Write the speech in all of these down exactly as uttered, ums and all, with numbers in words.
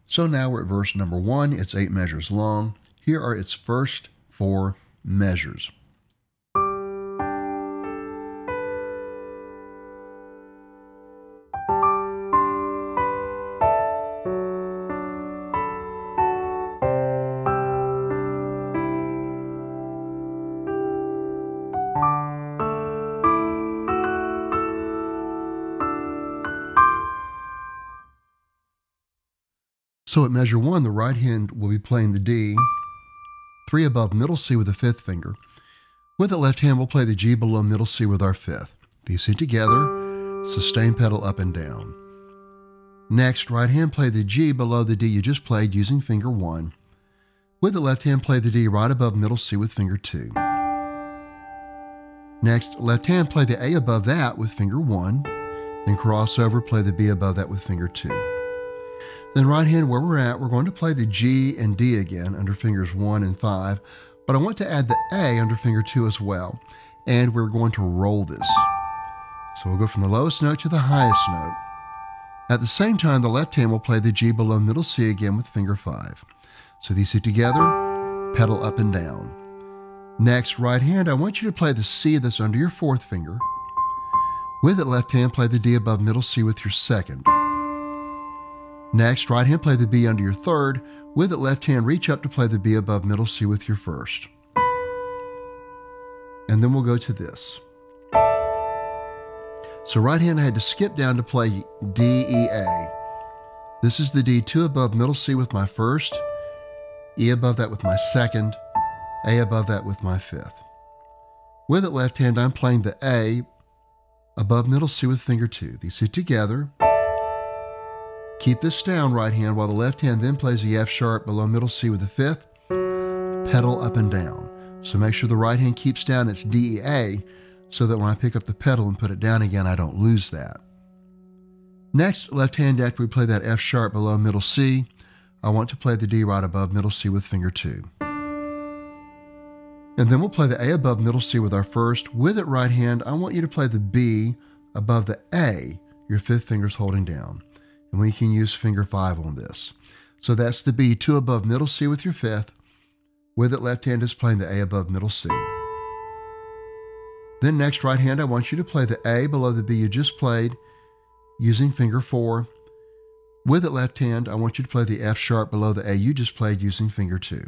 So now we're at verse number one. It's eight measures long. Here are its first four measures. So at measure one, the right hand will be playing the D, three above middle C with the fifth finger. With the left hand, we'll play the G below middle C with our fifth. These two together, sustain pedal up and down. Next, right hand, play the G below the D you just played using finger one. With the left hand, play the D right above middle C with finger two. Next, left hand, play the A above that with finger one. Then cross over, play the B above that with finger two. Then right hand, where we're at, we're going to play the G and D again under fingers one and five, but I want to add the A under finger two as well, and we're going to roll this. So we'll go from the lowest note to the highest note. At the same time, the left hand will play the G below middle C again with finger five. So these two together, pedal up and down. Next, right hand, I want you to play the C that's under your fourth finger. With it, left hand, play the D above middle C with your second. Next, right hand, play the B under your third. With it, left hand, reach up to play the B above middle C with your first. And then we'll go to this. So right hand, I had to skip down to play D, E, A. This is the D, two above middle C with my first, E above that with my second, A above that with my fifth. With it, left hand, I'm playing the A above middle C with finger two. These two together. Keep this down, right hand, while the left hand then plays the F sharp below middle C with the fifth, pedal up and down. So make sure the right hand keeps down its D, E, A, so that when I pick up the pedal and put it down again, I don't lose that. Next, left hand, after we play that F sharp below middle C, I want to play the D right above middle C with finger two. And then we'll play the A above middle C with our first. With it, right hand, I want you to play the B above the A, your fifth finger's holding down. And we can use finger five on this. So that's the B, two above middle C with your fifth. With it, left hand is playing the A above middle C. Then next, right hand, I want you to play the A below the B you just played using finger four. With it, left hand, I want you to play the F sharp below the A you just played using finger two.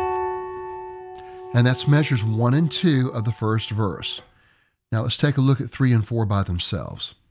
And that's measures one and two of the first verse. Now let's take a look at three and four by themselves.